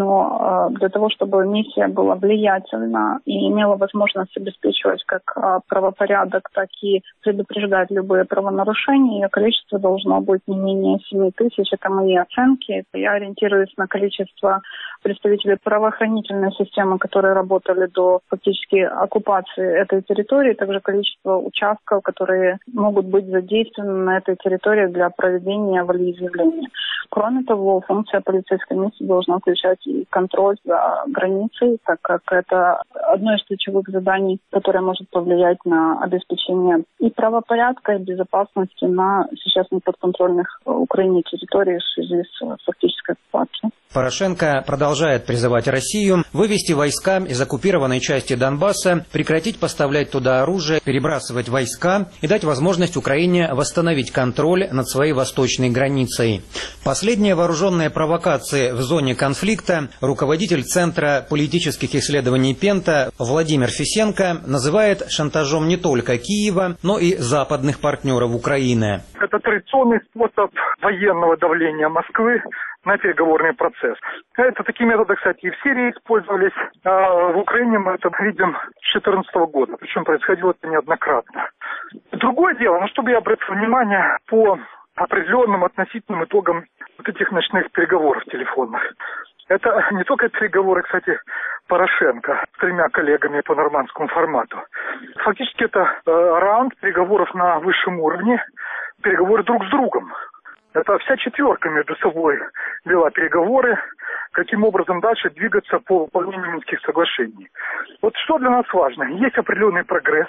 но для того, чтобы миссия была влиятельна и имела возможность обеспечивать как правопорядок, так и предупреждать любые правонарушения, ее количество должно быть не менее 7 тысяч. Это мои оценки. Я ориентируюсь на количество представителей правоохранительной системы, которые работали до фактически оккупации этой территории, также количество участков, которые могут быть задействованы на этой территории для проведения волеизъявления. Кроме того, функция полицейской миссии должна включать и контроль за границей, так как это одно из ключевых заданий, которое может повлиять на обеспечение и правопорядка, и безопасности на сейчас неподконтрольных Украине территориях в связи с фактической оккупацией. Порошенко продолжает призывать Россию вывести войска из оккупированной части Донбасса, прекратить поставлять туда оружие, перебрасывать войска и дать возможность Украине восстановить контроль над своей восточной границей. Последние вооруженные провокации в зоне конфликта руководитель Центра политических исследований Пента Владимир Фисенко называет шантажом не только Киева, но и западных партнеров Украины. Это традиционный способ военного давления Москвы на переговорный процесс. Это такие методы, кстати, и в Сирии использовались, а в Украине мы это видим с 2014 года, причем происходило это неоднократно. Другое дело, чтобы я обратил внимание по определенным относительным итогам вот этих ночных переговоров телефонных. Это не только переговоры, кстати, Порошенко с 3 коллегами по нормандскому формату. Фактически это раунд переговоров на высшем уровне, переговоры друг с другом. Это вся четверка между собой вела переговоры, каким образом дальше двигаться по выполнению Минских соглашений. Вот что для нас важно. Есть определенный прогресс,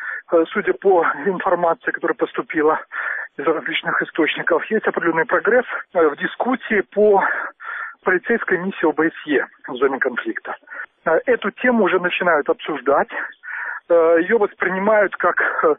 судя по информации, которая поступила из различных источников. Есть определенный прогресс в дискуссии по полицейской миссии ОБСЕ в зоне конфликта. Эту тему уже начинают обсуждать. Ее воспринимают как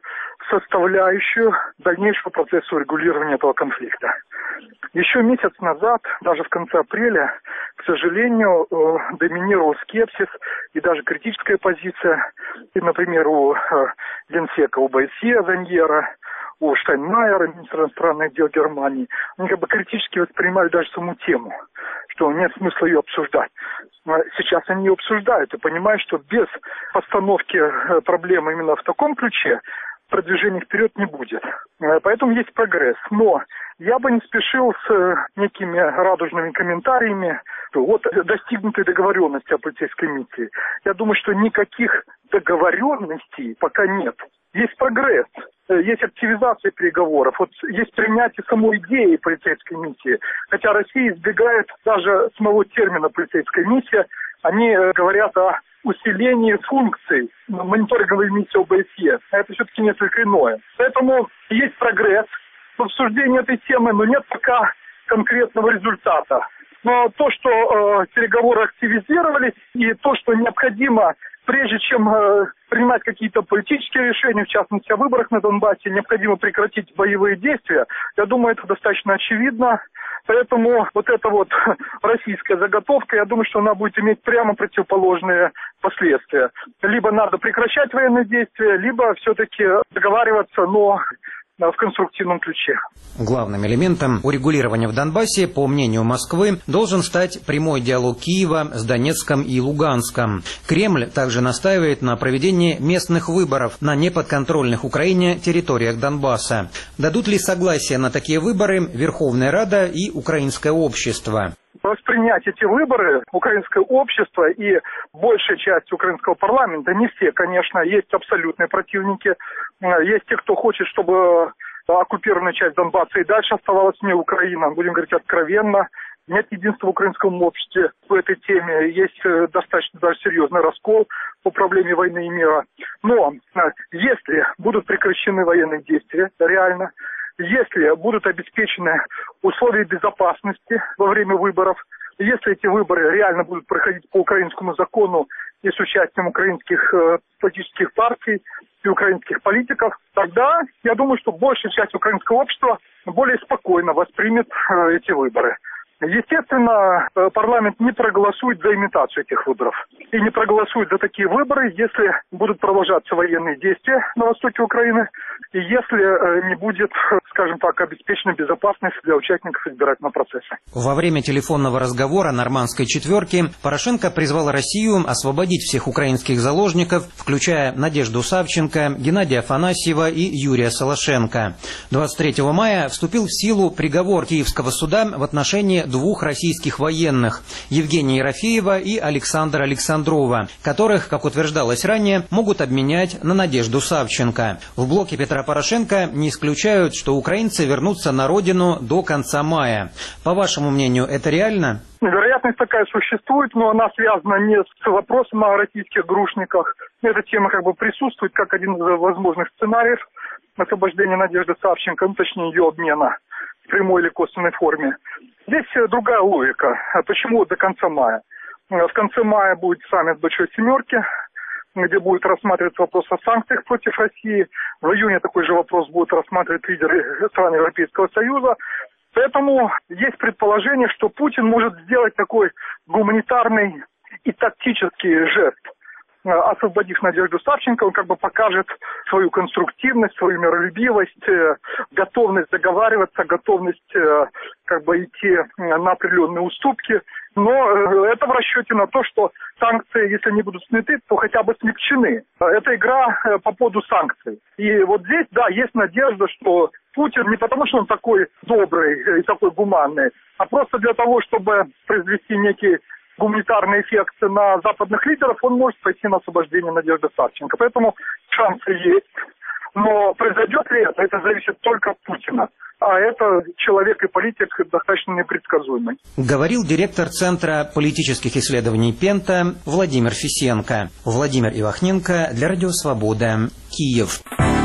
составляющую дальнейшего процесса урегулирования этого конфликта. Еще месяц назад, даже в конце апреля, к сожалению, доминировал скепсис и даже критическая позиция, и, например, у генсека ОБСЕ Заньера, у Штайнмайера, министра иностранных дел Германии. Они критически воспринимали даже саму тему, что нет смысла ее обсуждать. Сейчас они ее обсуждают и понимают, что без постановки проблемы именно в таком ключе продвижения вперед не будет. Поэтому есть прогресс. Но я бы не спешил с некими радужными комментариями. Вот достигнутой договоренности о полицейской миссии. Я думаю, что никаких договоренностей пока нет. Есть прогресс, есть активизация переговоров, вот есть принятие самой идеи полицейской миссии. Хотя Россия избегает даже самого термина полицейская миссия. Они говорят о усилении функций мониторинговой миссии ОБСЕ. Это все-таки несколько иное. Поэтому есть прогресс в обсуждении этой темы, но нет пока конкретного результата. Но то, что переговоры активизировались, и то, что необходимо, прежде чем принимать какие-то политические решения, в частности о выборах на Донбассе, необходимо прекратить боевые действия, я думаю, это достаточно очевидно. Поэтому вот эта вот российская заготовка, я думаю, что она будет иметь прямо противоположные последствия. Либо надо прекращать военные действия, либо все-таки договариваться, но в конструктивном ключе. Главным элементом урегулирования в Донбассе, по мнению Москвы, должен стать прямой диалог Киева с Донецком и Луганском. Кремль также настаивает на проведении местных выборов на неподконтрольных Украине территориях Донбасса. Дадут ли согласие на такие выборы Верховная Рада и украинское общество? Воспринять эти выборы украинское общество и большая часть украинского парламента, не все, конечно, есть абсолютные противники, есть те, кто хочет, чтобы оккупированная часть Донбасса и дальше оставалась не Украина, будем говорить откровенно. Нет единства в украинском обществе в этой теме, есть достаточно даже серьезный раскол по проблеме войны и мира. Но если будут прекращены военные действия, реально, если будут обеспечены условия безопасности во время выборов, если эти выборы реально будут проходить по украинскому закону и с участием украинских политических партий и украинских политиков, тогда я думаю, что большая часть украинского общества более спокойно воспримет эти выборы. Естественно, парламент не проголосует за имитацию этих выборов. И не проголосует за такие выборы, если будут продолжаться военные действия на востоке Украины, и если не будет, скажем так, обеспечена безопасность для участников избирательного процесса. Во время телефонного разговора «Нормандской четверки» Порошенко призвал Россию освободить всех украинских заложников, включая Надежду Савченко, Геннадия Афанасьева и Юрия Солошенко. 23 мая вступил в силу приговор Киевского суда в отношении двух российских военных – Евгения Ерофеева и Александра Александрова, которых, как утверждалось ранее, могут обменять на Надежду Савченко. В блоке Петра Порошенко не исключают, что украинцы вернутся на родину до конца мая. По вашему мнению, это реально? Вероятность такая существует, но она связана не с вопросом о российских грушниках. Эта тема как бы присутствует как один из возможных сценариев освобождения Надежды Савченко, ну, точнее ее обмена в прямой или косвенной форме. Здесь другая логика. Почему до конца мая? В конце мая будет саммит Большой Семерки, где будет рассматриваться вопрос о санкциях против России. В июне такой же вопрос будут рассматривать лидеры стран Европейского Союза. Поэтому есть предположение, что Путин может сделать такой гуманитарный и тактический жест. Освободив Надежду Савченко, он как бы покажет свою конструктивность, свою миролюбивость, готовность договариваться, готовность как бы идти на определенные уступки. Но это в расчете на то, что санкции, если не будут сняты, то хотя бы смягчены. Это игра по поводу санкций. И вот здесь, да, есть надежда, что Путин не потому, что он такой добрый и такой гуманный, а просто для того, чтобы произвести некий гуманитарный эффект на западных лидеров, он может пойти на освобождение Надежды Савченко. Поэтому шансы есть. Но произойдет ли это зависит только от Путина. А это человек и политик достаточно непредсказуемый. Говорил директор Центра политических исследований Пента Владимир Фисенко. Владимир Ивахненко для Радио Свобода, Киев.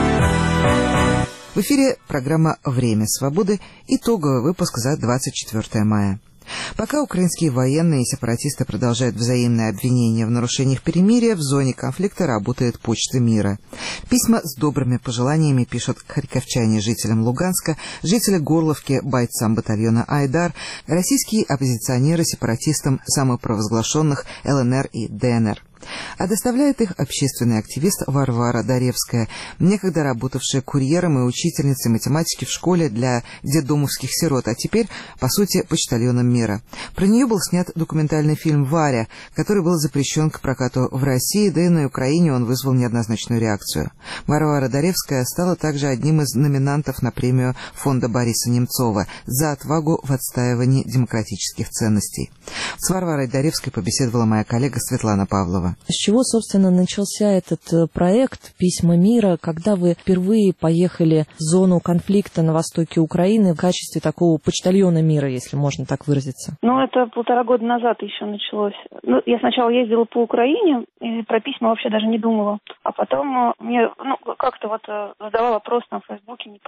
В эфире программа «Время свободы», итоговый выпуск за 24 мая. Пока украинские военные и сепаратисты продолжают взаимные обвинения в нарушениях перемирия, в зоне конфликта работает Почта мира. Письма с добрыми пожеланиями пишут харьковчане жителям Луганска, жители Горловки, бойцам батальона «Айдар», российские оппозиционеры сепаратистам самопровозглашенных ЛНР и ДНР. А доставляет их общественный активист Варвара Даревская, некогда работавшая курьером и учительницей математики в школе для детдомовских сирот, а теперь, по сути, почтальоном мира. Про нее был снят документальный фильм «Варя», который был запрещен к прокату в России, да и на Украине он вызвал неоднозначную реакцию. Варвара Даревская стала также одним из номинантов на премию фонда Бориса Немцова за отвагу в отстаивании демократических ценностей. С Варварой Даревской побеседовала моя коллега Светлана Павлова. С чего, собственно, начался этот проект «Письма мира», когда вы впервые поехали в зону конфликта на востоке Украины в качестве такого почтальона мира, если можно так выразиться? Ну, это 1,5 года назад еще началось. Ну, я сначала ездила по Украине и про письма вообще даже не думала. А потом мне как-то задала вопрос на Фейсбуке, не поехать ли в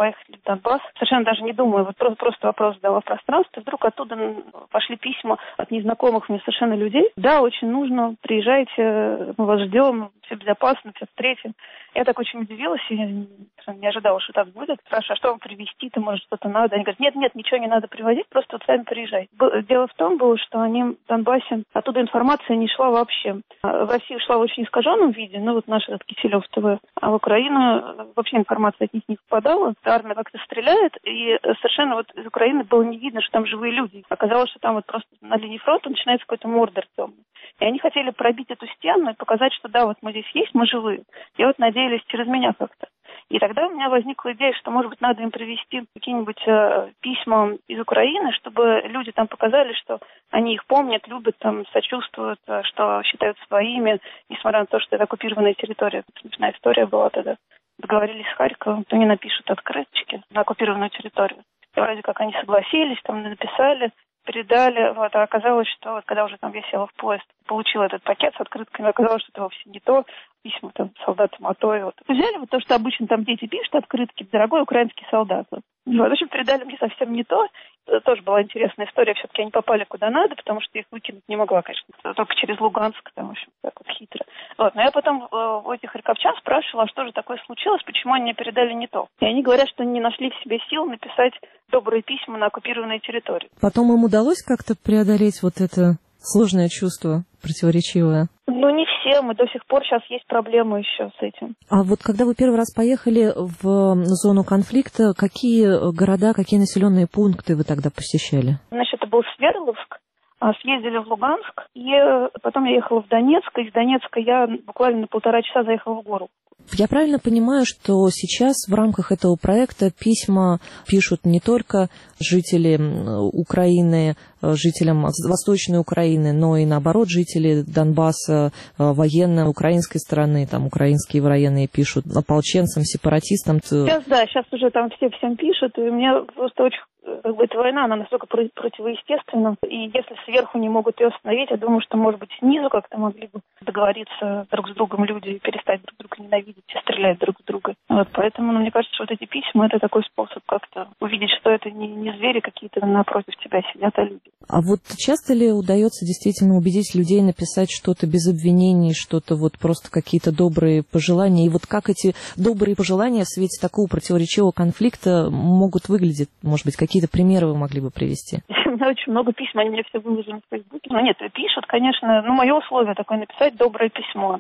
Донбасс, совершенно даже не думая, вот просто вопрос задала в пространстве, вдруг оттуда пошли письма от незнакомых мне совершенно людей. Да, очень нужно, приезжайте, мы вас ждем, все безопасно, все встретим. Я так очень удивилась и не ожидала, что так будет. Спрашиваю, а что вам привезти-то, может, что-то надо? Они говорят, нет, ничего не надо привозить, просто вот сами приезжайте. Дело в том было, что они в Донбассе, оттуда информация не шла вообще. В Россию шла в очень искаженном виде, ну вот наш этот Киселев ТВ, а в Украину вообще информация от них не попадала. Армия как-то стреляет, и совершенно вот из Украины было не видно, что там живые люди. Оказалось, что там вот просто на линии фронта начинается какой-то мордор темный. И они хотели пробить эту стену и показать, что да, вот мы здесь есть, мы живые. И вот надеялись через меня как-то. И тогда у меня возникла идея, что, может быть, надо им привезти какие-нибудь письма из Украины, чтобы люди там показали, что они их помнят, любят, там, сочувствуют, что считают своими, несмотря на то, что это оккупированная территория. Смешная история была тогда. Договорились с Харьковом, то они напишут открыточки на оккупированную территорию. И вроде как они согласились, там написали, передали, вот, а оказалось, что вот, когда уже там я села в поезд, получила этот пакет с открытками, оказалось, что это вовсе не то, письма там солдатам АТО. Вот. Взяли вот то, что обычно там дети пишут, открытки, дорогой украинский солдат. Вот. В общем, передали мне совсем не то. Это тоже была интересная история, все-таки они попали куда надо, потому что их выкинуть не могла, конечно, только через Луганск, там, в общем, так вот хитро. Вот. Но я потом у этих харьковчан спрашивала, что же такое случилось, почему они мне передали не то. И они говорят, что не нашли в себе сил написать добрые письма на оккупированной территории. Потом им удалось как-то преодолеть вот это сложное чувство, противоречивое? Ну, не всем, и до сих пор сейчас есть проблемы еще с этим. А вот когда вы первый раз поехали в зону конфликта, какие города, какие населенные пункты вы тогда посещали? Значит, это был Свердловск, съездили в Луганск, и потом я ехала в Донецк, и из Донецка я буквально на 1,5 часа заехала в гору. Я правильно понимаю, что сейчас в рамках этого проекта письма пишут не только жители Украины, жителям Восточной Украины, но и наоборот жители Донбасса, военной украинской стороны, там украинские военные пишут ополченцам, сепаратистам. Сейчас уже там все всем пишут, и мне просто очень эта война, она настолько противоестественна, и если сверху не могут ее остановить, я думаю, что, может быть, снизу как-то могли бы договориться друг с другом люди, перестать друг друга ненавидеть и стрелять друг в друга. Вот, поэтому, мне кажется, что вот эти письма, это такой способ как-то увидеть, что это не звери какие-то напротив тебя сидят, а люди. А вот часто ли удается действительно убедить людей написать что-то без обвинений, что-то вот просто какие-то добрые пожелания? И вот как эти добрые пожелания в свете такого противоречивого конфликта могут выглядеть? Может быть, какие-то примеры вы могли бы привести? У меня очень много писем, они мне все выложены в Фейсбуке. Но нет, пишут, конечно, мое условие такое написать доброе письмо.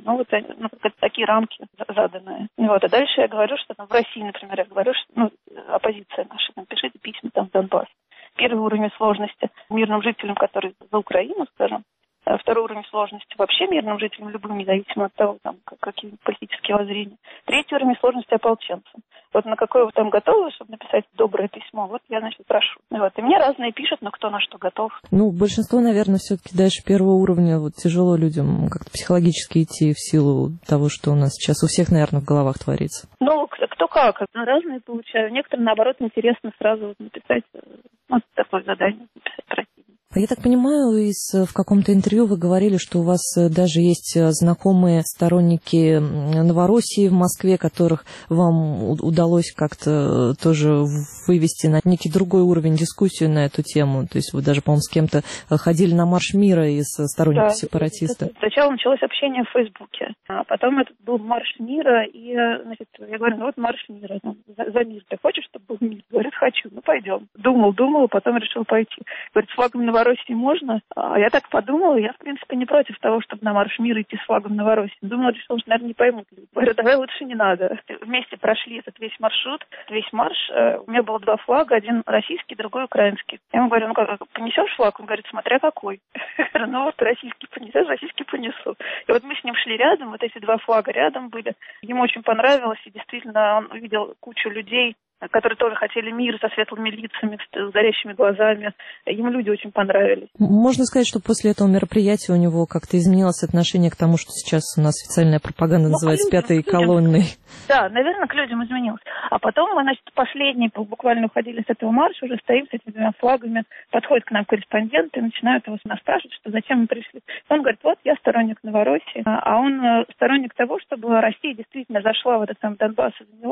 Такие рамки заданные. Вот, а дальше я говорю, что в России, например, я говорю, что оппозиция наша, пишите письма в Донбасс. Первый уровень сложности мирным жителям, которые за Украину, скажем. Второй уровень сложности вообще мирным жителям, любым, независимо от того, какие политические воззрения. Третий уровень сложности ополченцам. Вот на какое вы там готовы, чтобы написать доброе письмо, вот я, прошу. Вот. И мне разные пишут, но кто на что готов. Большинство, наверное, все-таки дальше первого уровня тяжело людям как-то психологически идти в силу того, что у нас сейчас у всех, наверное, в головах творится. Кто как. Разные получаю. Некоторым, наоборот, интересно сразу написать такое задание, написать противник. Я так понимаю, в каком-то интервью вы говорили, что у вас даже есть знакомые сторонники Новороссии в Москве, которых вам удалось как-то тоже вывести на некий другой уровень дискуссию на эту тему. То есть вы даже, по-моему, с кем-то ходили на марш мира из сторонников сепаратистов. Сначала началось общение в Фейсбуке, а потом это был марш мира, и, я говорю, марш мира, за мир. Ты хочешь, чтобы был мир? Говорит, хочу, пойдем. Думал, потом решил пойти. Говорит, с флагом Новороссии можно? А я так подумала, я, в принципе, не против того, чтобы на марш мира идти с флагом Новороссии. Думала, решила, что, наверное, не поймут люди. Говорю, давай лучше не надо. Вместе прошли этот весь маршрут, весь марш. У меня было 2 флага, один российский, другой украинский. Я ему говорю, понесешь флаг? Он говорит, смотря какой. Я говорю, российский понесешь, российский понесу. И вот мы с ним шли рядом, вот эти 2 флага рядом были. Ему очень понравилось, и действительно он увидел кучу людей, которые тоже хотели мира, со светлыми лицами, с горящими глазами. Ему люди очень понравились. Можно сказать, что после этого мероприятия у него как-то изменилось отношение к тому, что сейчас у нас официальная пропаганда называется «пятой колонной». Да, наверное, к людям изменилось. А потом мы, последние буквально уходили с этого марша, уже стоим с этими 2 флагами, подходят к нам корреспонденты и начинают его спрашивать, что зачем мы пришли. Он говорит, я сторонник Новороссии, а он сторонник того, чтобы Россия действительно зашла в этот Донбасс и заняла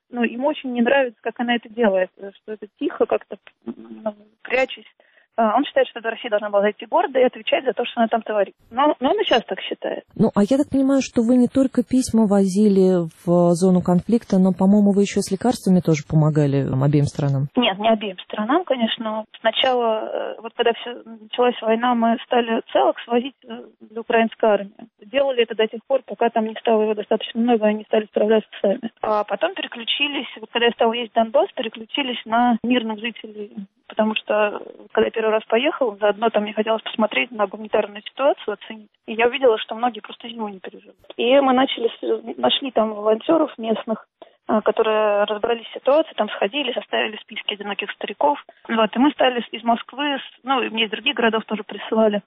им очень не нравится, как она это делает, что это тихо, как-то прячась. Он считает, что Россия должна была зайти гордо и отвечать за то, что она там творит. Но он и сейчас так считает. А я так понимаю, что вы не только письма возили в зону конфликта, но, по-моему, вы еще с лекарствами тоже помогали обеим сторонам? Нет, не обеим сторонам, конечно. Сначала, когда началась война, мы стали целок свозить для украинской армии. Делали это до тех пор, пока там не стало его достаточно много, и они стали справляться сами. А потом переключились, когда я стала ездить в Донбасс, переключились на мирных жителей. Потому что, когда я первый раз поехала, заодно там мне хотелось посмотреть на гуманитарную ситуацию, оценить. И я увидела, что многие просто зиму не переживут. И мы нашли там волонтеров местных, которые разобрались в ситуации, там сходили, составили списки одиноких стариков. И мы стали из Москвы, и мне из других городов тоже присылали,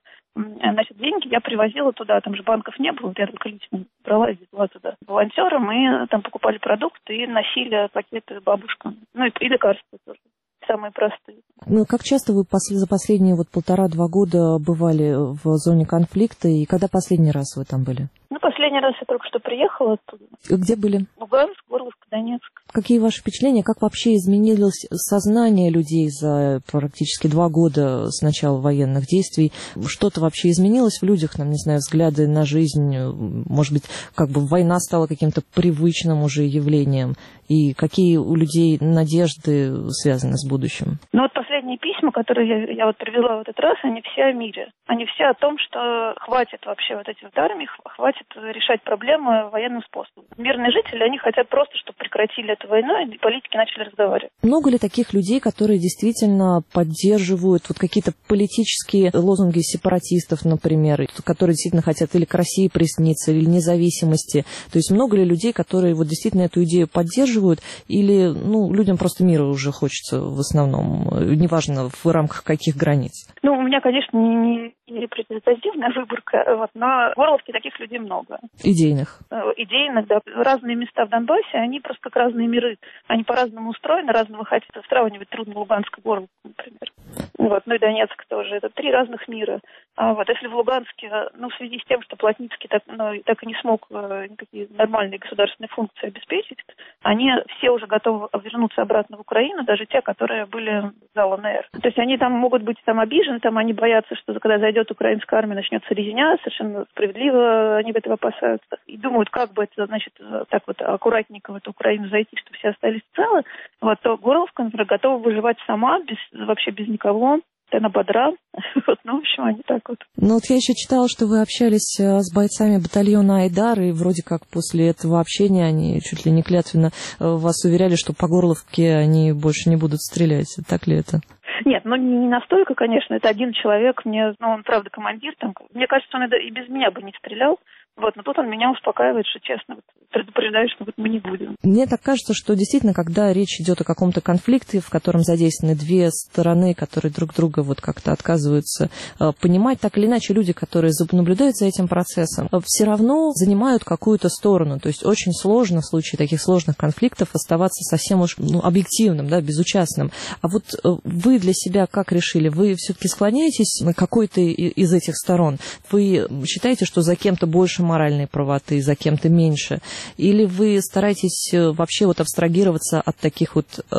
деньги я привозила туда, там же банков не было, я только лично брала и везла туда волонтерам, и там покупали продукты и носили пакеты бабушкам, и лекарства тоже. Самые простые. Как часто вы за последние 1,5-2 года бывали в зоне конфликта, и когда последний раз вы там были? Последний раз я только что приехала оттуда. Где были? Луганск, Горловск, Донецк. Какие ваши впечатления? Как вообще изменилось сознание людей за практически 2 года с начала военных действий? Что-то вообще изменилось в людях, взгляды на жизнь? Может быть, война стала каким-то привычным уже явлением? И какие у людей надежды связаны с будущим? Последние письма, которые я привела в этот раз, они все о мире. Они все о том, что хватит вообще этих армий, хватит решать проблемы военным способом. Мирные жители, они хотят просто, чтобы прекратили эту войну, и политики начали разговаривать. Много ли таких людей, которые действительно поддерживают какие-то политические лозунги сепаратистов, например, которые действительно хотят или к России присоединиться, или независимости? То есть много ли людей, которые действительно эту идею поддерживают, или людям просто мира уже хочется в основном, неважно в рамках каких границ? У меня, конечно, не репрезентативная выборка, но в Горловке таких людей много. Идейных? Идейных, да. Разные места в Донбассе, они просто как разные миры. Они по-разному устроены, разного хотят. Сравнивать трудно Луганск и Горловку, например. И Донецк тоже. Это 3 разных мира. Если в Луганске, в связи с тем, что Плотницкий так и не смог никакие нормальные государственные функции обеспечить, они все уже готовы вернуться обратно в Украину, даже те, которые были за ЛНР. То есть они там могут быть обижены, они боятся, что когда зайдет украинская армия, начнется резня, совершенно справедливо они этого опасаются. И думают, как бы это, так аккуратненько в эту Украину зайти, чтобы все остались целы. То Горловка, например, готова выживать сама, вообще без никого. Она бодра. В общем, они так вот. Я еще читала, что вы общались с бойцами батальона «Айдар», и вроде как после этого общения они чуть ли не клятвенно вас уверяли, что по Горловке они больше не будут стрелять. Так ли это? Нет, не настолько, конечно. Это один человек. Он, правда, командир. Мне кажется, он и без меня бы не стрелял. Но тут он меня успокаивает, что честно, предупреждает, что мы не будем. Мне так кажется, что действительно, когда речь идет о каком-то конфликте, в котором задействованы 2 стороны, которые друг друга как-то отказываются понимать, так или иначе люди, которые наблюдают за этим процессом, все равно занимают какую-то сторону. То есть очень сложно в случае таких сложных конфликтов оставаться совсем уж объективным, безучастным. А вы для себя как решили? Вы все-таки склоняетесь на какой-то из этих сторон? Вы считаете, что за кем-то больше моральной правоты, за кем-то меньше? Или вы стараетесь вообще абстрагироваться от таких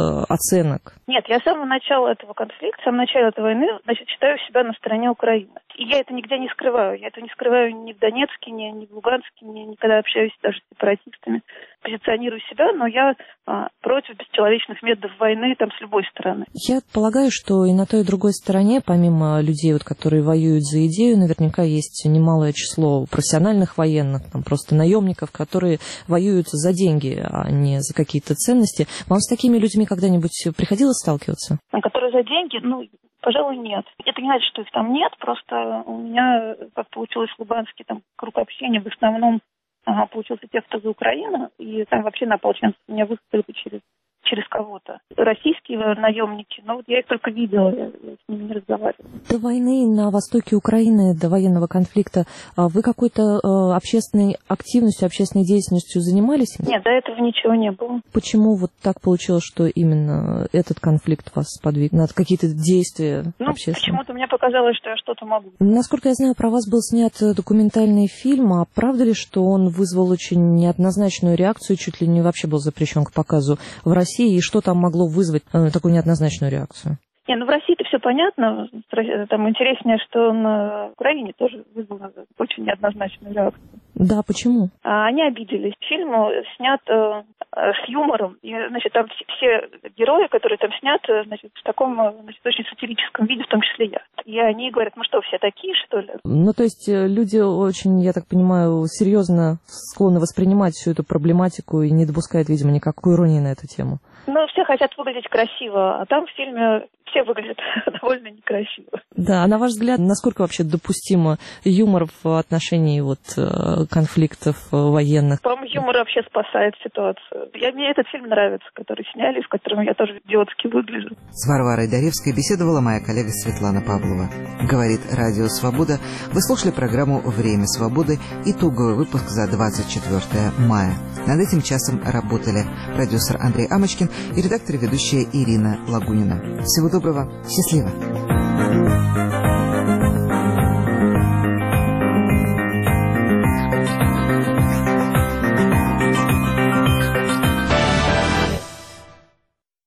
оценок? Нет, я с самого начала этого конфликта, с самого начала этой войны, считаю себя на стороне Украины. И я это нигде не скрываю. Я это не скрываю ни в Донецке, ни в Луганске, ни когда общаюсь даже с сепаратистами. Позиционирую себя, но я против бесчеловечных методов войны с любой стороны. Я полагаю, что и на той, и другой стороне, помимо людей, которые воюют за идею, наверняка есть немалое число профессиональных военных, просто наемников, которые воюют за деньги, а не за какие-то ценности. Вам с такими людьми когда-нибудь приходилось сталкиваться? Которые за деньги? Пожалуй, нет. Это не значит, что их там нет, просто у меня, как получилось в Луганске, круг общения в основном получился те, кто за Украину, и там вообще на ополченцев меня выставили через кого-то. Российские наемники, я их только видела, я с ними не разговариваю. До войны на востоке Украины, до военного конфликта, вы какой-то общественной активностью, общественной деятельностью занимались? Нет, до этого ничего не было. Почему вот так получилось, что именно этот конфликт вас подвиг на какие-то действия общественные? Почему-то мне показалось, что я что-то могу. Насколько я знаю, про вас был снят документальный фильм, а правда ли, что он вызвал очень неоднозначную реакцию, чуть ли не вообще был запрещен к показу в России, и что там могло вызвать такую неоднозначную реакцию? Не, ну в России-то все понятно. Там интереснее, что на Украине тоже вызвало очень неоднозначную реакцию. Да, почему? Они обиделись. Фильм снят с юмором. И, значит, там все герои, которые там сняты, значит, в таком, значит, очень сатирическом виде, в том числе я. И они говорят, мы что, все такие, что ли? Ну, то есть люди очень, я так понимаю, серьезно склонны воспринимать всю эту проблематику и не допускают, видимо, никакой иронии на эту тему. Ну, все хотят выглядеть красиво, а там в фильме все выглядят довольно некрасиво. Да, а на ваш взгляд, насколько вообще допустимо юмор в отношении вот конфликтов военных? По-моему, юмор вообще спасает ситуацию. Мне этот фильм нравится, который сняли, в котором я тоже идиотски выгляжу. С Варварой Даревской беседовала моя коллега Светлана Павлова. Говорит Радио Свобода. Вы слушали программу «Время свободы», итоговый выпуск за 24 мая. Над этим часом работали продюсер Андрей Амочкин и редактор и ведущая Ирина Лагунина. Всего доброго, счастливо!